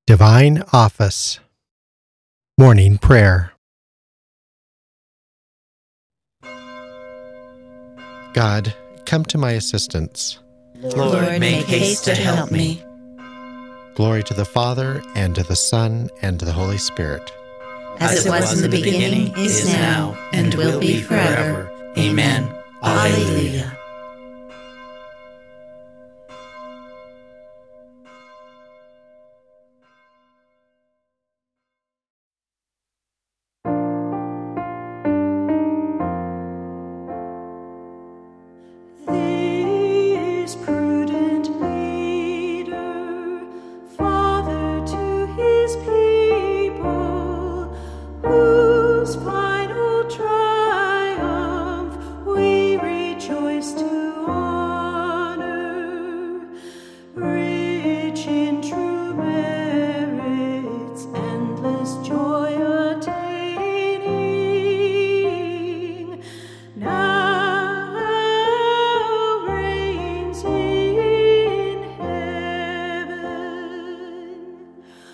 Divine Office. Morning Prayer. God, come to my assistance. Lord, make haste to help me. Glory to the Father, and to the Son, and to the Holy Spirit. As it was in the beginning, is now, and will be forever. Amen. Alleluia. This prudent leader, father to his people, whose final triumph we rejoice to honor, rich in true merits, endless joy attaining, now reigns in heaven.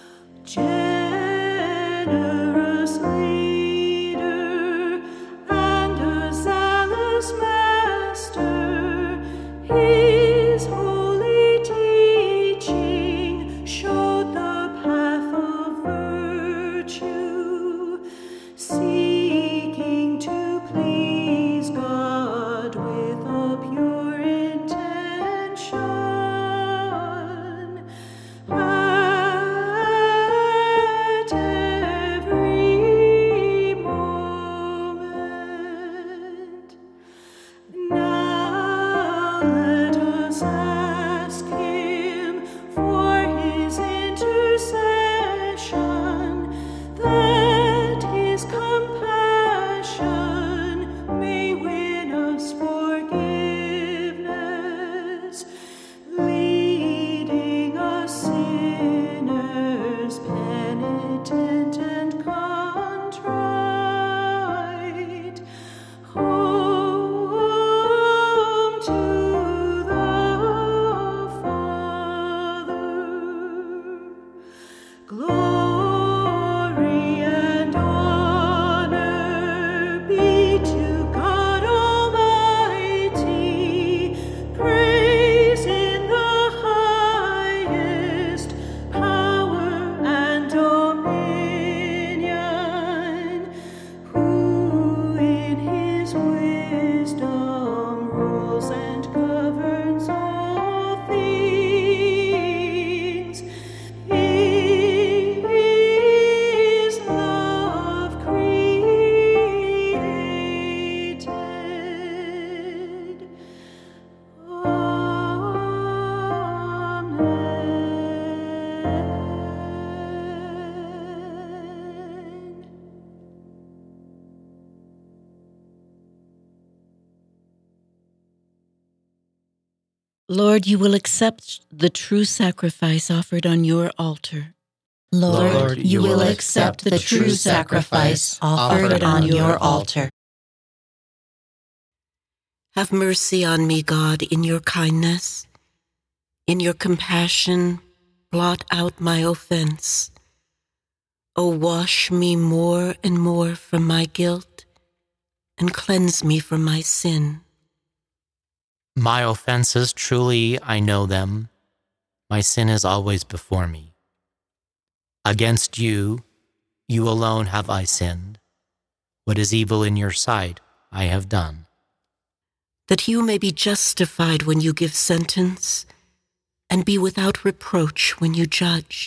Generous leader and a zealous master, his holy teaching showed the path of virtue, seeking to please God with a pure intention. At every moment. Now let us ask him for his intercession, that his compassion may win us forgiveness, leading us sinners penitent and contrite home to the Father. Glory and honor be to God Almighty. Praise in the highest, power and dominion, who in his wisdom rules and governs all things. His love created. Amen. Lord, you will accept the true sacrifice offered on your altar. Lord, you will accept the true sacrifice offered on your altar. Have mercy on me, God, in your kindness. In your compassion, blot out my offense. O wash me more and more from my guilt, and cleanse me from my sin. My offenses, truly I know them. My sin is always before me. Against you, you alone have I sinned. What is evil in your sight, I have done. That you may be justified when you give sentence, and be without reproach when you judge.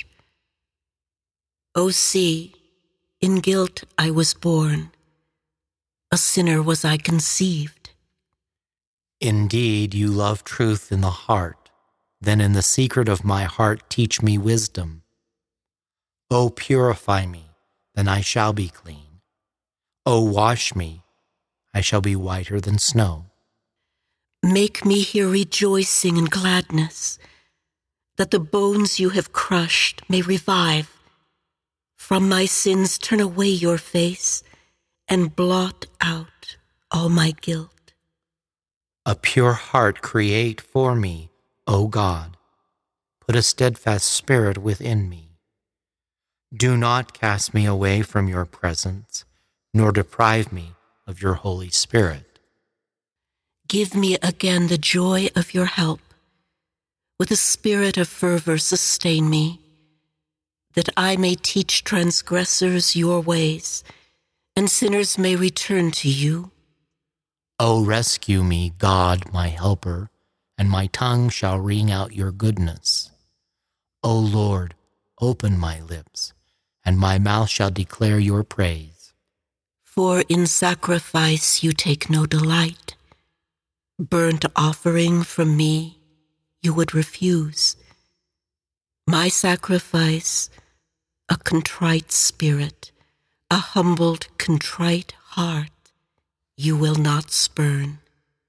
O see, in guilt I was born, a sinner was I conceived. Indeed, you love truth in the heart. Then in the secret of my heart teach me wisdom. O purify me, then I shall be clean. O wash me, I shall be whiter than snow. Make me hear rejoicing and gladness, that the bones you have crushed may revive. From my sins turn away your face, and blot out all my guilt. A pure heart create for me, O God. Put a steadfast spirit within me. Do not cast me away from your presence, nor deprive me of your Holy Spirit. Give me again the joy of your help. With a spirit of fervor sustain me, that I may teach transgressors your ways, and sinners may return to you. O rescue me, God, my helper, and my tongue shall ring out your goodness. O Lord, open my lips, and my mouth shall declare your praise. For in sacrifice you take no delight. Burnt offering from me you would refuse. My sacrifice, a contrite spirit, a humbled, contrite heart, you will not spurn.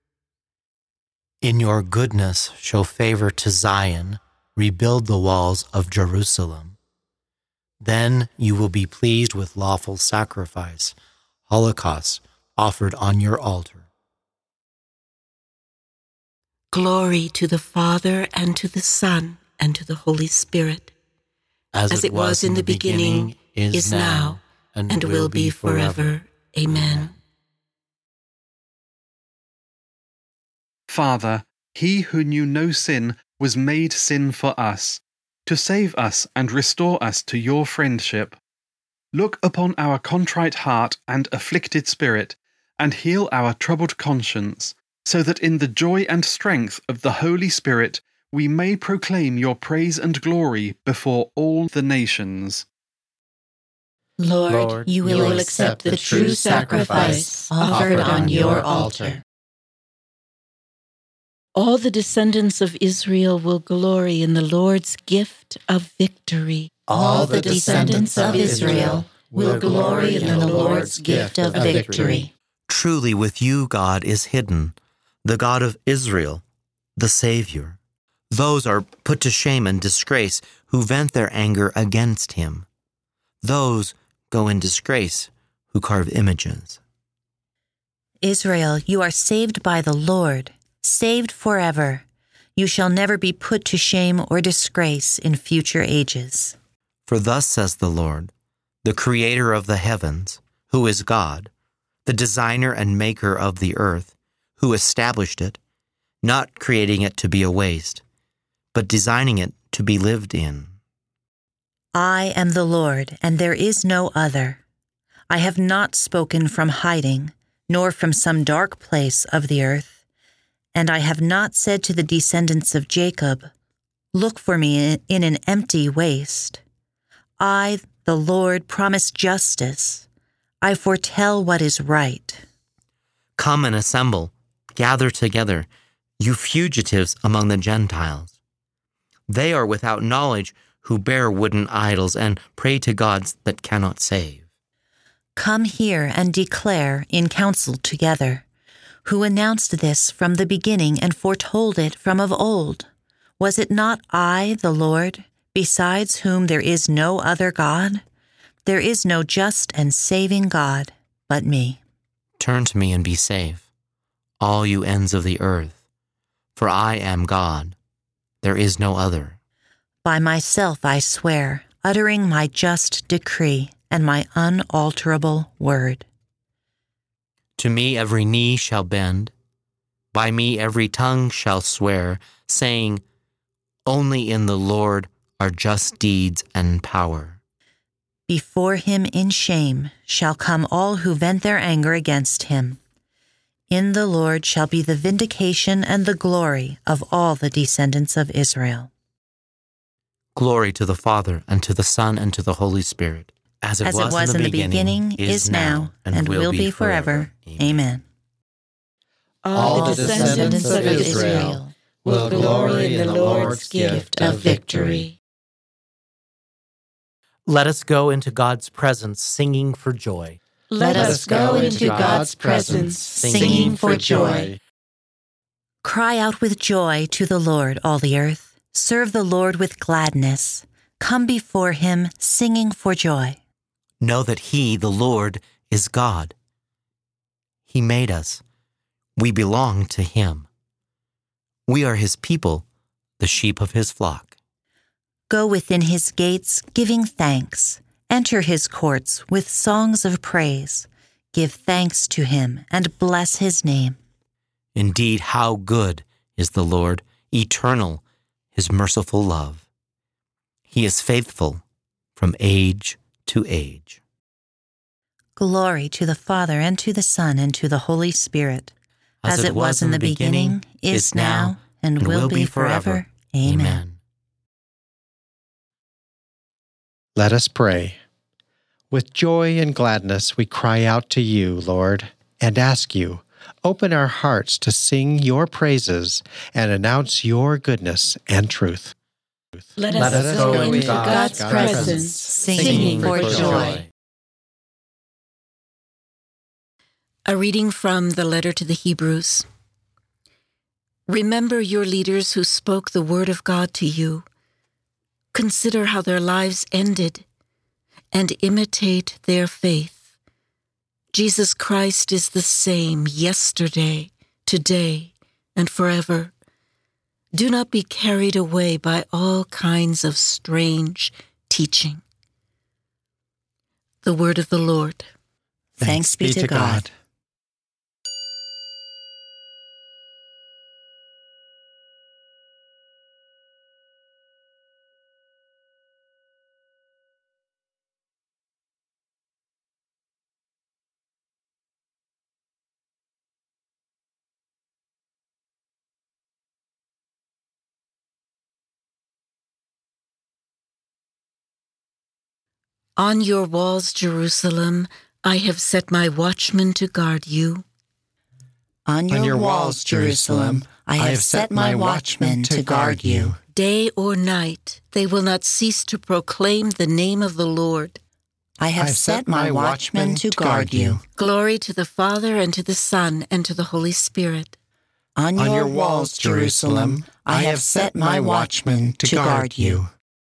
In your goodness show favor to Zion, rebuild the walls of Jerusalem. Then you will be pleased with lawful sacrifice, holocaust offered on your altar. Glory to the Father, and to the Son, and to the Holy Spirit, as it was in the beginning, is now, and will be forever. Amen. Father, he who knew no sin was made sin for us, to save us and restore us to your friendship. Look upon our contrite heart and afflicted spirit, and heal our troubled conscience, so that in the joy and strength of the Holy Spirit we may proclaim your praise and glory before all the nations. Lord, you will accept the true sacrifice offered on your altar. All the descendants of Israel will glory in the Lord's gift of victory. All the descendants of Israel will glory in the Lord's gift of victory. Truly with you God is hidden, the God of Israel, the Savior. Those are put to shame and disgrace who vent their anger against him. Those go in disgrace who carve images. Israel, you are saved by the Lord, saved forever. You shall never be put to shame or disgrace in future ages. For thus says the Lord, the Creator of the heavens, who is God, the designer and maker of the earth, who established it, not creating it to be a waste, but designing it to be lived in. I am the Lord, and there is no other. I have not spoken from hiding, nor from some dark place of the earth, and I have not said to the descendants of Jacob, look for me in an empty waste. I, the Lord, promise justice. I foretell what is right. Come and assemble, gather together, you fugitives among the Gentiles. They are without knowledge who bear wooden idols and pray to gods that cannot save. Come here and declare in council together. Who announced this from the beginning and foretold it from of old? Was it not I, the Lord, besides whom there is no other God? There is no just and saving God but me. Turn to me and be safe, all you ends of the earth, for I am God. There is no other. By myself I swear, uttering my just decree and my unalterable word. To me every knee shall bend, by me every tongue shall swear, saying, only in the Lord are just deeds and power. Before him in shame shall come all who vent their anger against him. In the Lord shall be the vindication and the glory of all the descendants of Israel. Glory to the Father, and to the Son, and to the Holy Spirit, as it was in the beginning, is now, and will be forever. Amen. All the descendants of Israel will glory in the Lord's gift of victory. Let us go into God's presence singing for joy. Let us go into God's presence singing for joy. Cry out with joy to the Lord, all the earth. Serve the Lord with gladness. Come before him singing for joy. Know that he, the Lord, is God. He made us. We belong to him. We are his people, the sheep of his flock. Go within his gates, giving thanks, Enter his courts with songs of praise. Give thanks to him and bless his name. Indeed, how good is the Lord, eternal, his merciful love. He is faithful from age to age. Glory to the Father, and to the Son, and to the Holy Spirit, as it was in the beginning, is now, and will be forever. Amen. Let us pray. With joy and gladness we cry out to you, Lord, and ask you, open our hearts to sing your praises and announce your goodness and truth. Let us go into God's presence, singing for joy. A reading from the letter to the Hebrews. Remember your leaders who spoke the word of God to you. Consider how their lives ended and imitate their faith. Jesus Christ is the same yesterday, today, and forever. Do not be carried away by all kinds of strange teaching. The word of the Lord. Thanks be to God. On your walls, Jerusalem, I have set my watchmen to guard you. On your walls, Jerusalem, I have set my watchmen to guard you. Day or night, they will not cease to proclaim the name of the Lord. I have set my watchmen to guard you. Glory to the Father, and to the Son, and to the Holy Spirit. On your walls, Jerusalem, I have set my watchmen to guard you.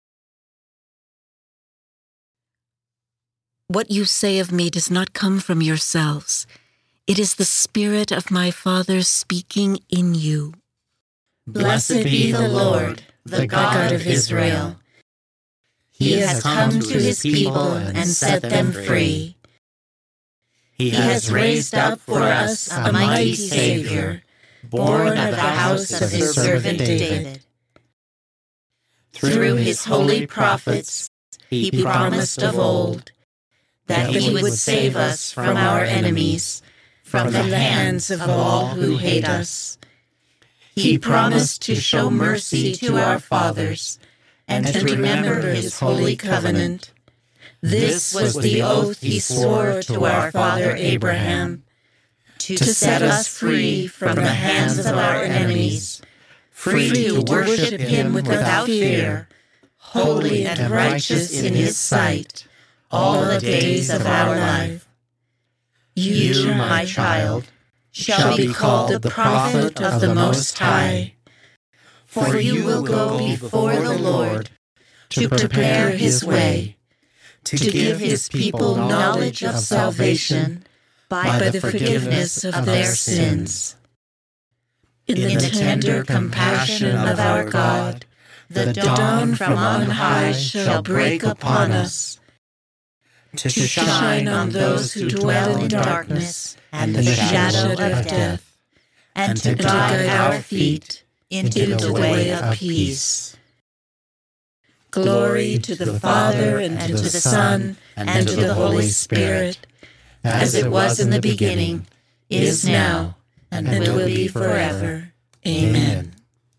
What you say of me does not come from yourselves. It is the Spirit of my Father speaking in you. Blessed be the Lord, the God of Israel. He has come to his people and set them free. He has raised up for us a mighty Savior, born of the house of his servant David. Through his holy prophets, he promised of old that he would save us from our enemies, from the hands of all who hate us. He promised to show mercy to our fathers and to remember his holy covenant. This was the oath he swore to our father Abraham, to set us free from the hands of our enemies, free to worship him without fear, holy and righteous in his sight, all the days of our life. You, my child, shall be called the prophet of the Most High, for you will go before the Lord to prepare his way, to give his people knowledge of salvation by the forgiveness of their sins. In the tender compassion of our God, the dawn from on high shall break upon us, to shine on those who dwell in darkness and the shadow of death, and to guide our feet into the way of peace. Glory to the Father, and to the Son, and to the Holy Spirit, as it was in the beginning, is now, and will be forever. Amen.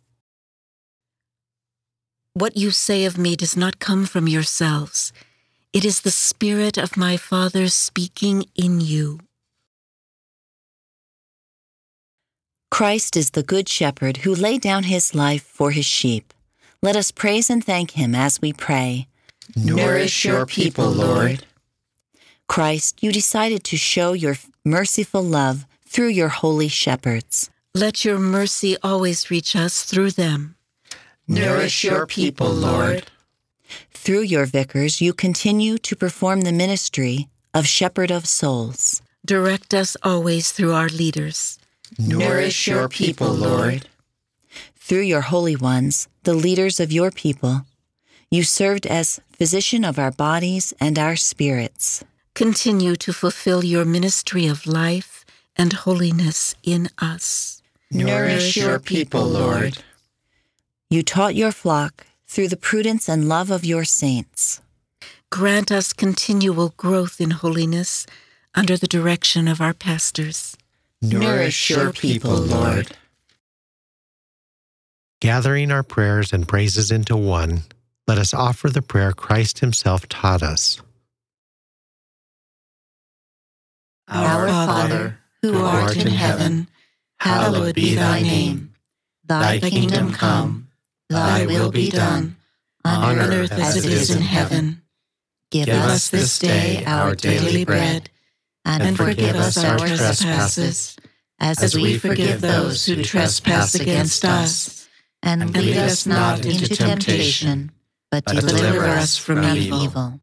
What you say of me does not come from yourselves. It is the Spirit of my Father speaking in you. Christ is the Good Shepherd who laid down his life for his sheep. Let us praise and thank him as we pray. Nourish your people, Lord. Christ, you decided to show your merciful love through your holy shepherds. Let your mercy always reach us through them. Nourish your people, Lord. Through your vicars, you continue to perform the ministry of shepherd of souls. Direct us always through our leaders. Nourish your people, Lord. Through your holy ones, the leaders of your people, You served as physician of our bodies and our spirits. Continue to fulfill your ministry of life and holiness in us. Nourish your people, Lord. You taught your flock through the prudence and love of your saints. Grant us continual growth in holiness under the direction of our pastors. Nourish your people, Lord. Gathering our prayers and praises into one, let us offer the prayer Christ himself taught us. Our Father, who art in heaven, hallowed be thy name. Thy kingdom come, thy will be done, on earth as it is in heaven. Give us this day our daily bread, and forgive us our trespasses, as we forgive those who trespass against us. And lead us not into temptation, but deliver us from evil.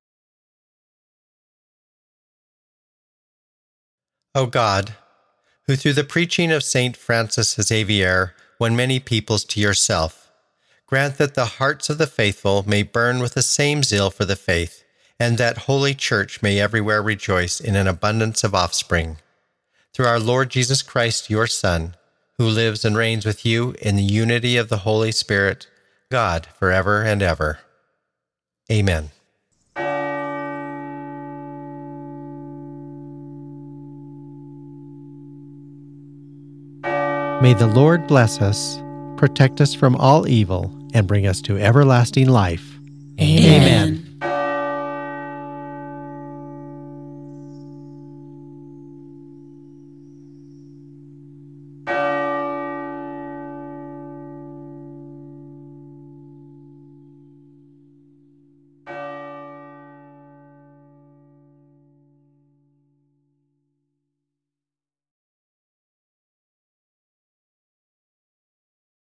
O God, who through the preaching of St. Francis Xavier won many peoples to yourself, grant that the hearts of the faithful may burn with the same zeal for the faith, and that Holy Church may everywhere rejoice in an abundance of offspring. Through our Lord Jesus Christ, your Son, who lives and reigns with you in the unity of the Holy Spirit, God, forever and ever. Amen. May the Lord bless us, protect us from all evil, and bring us to everlasting life. Amen.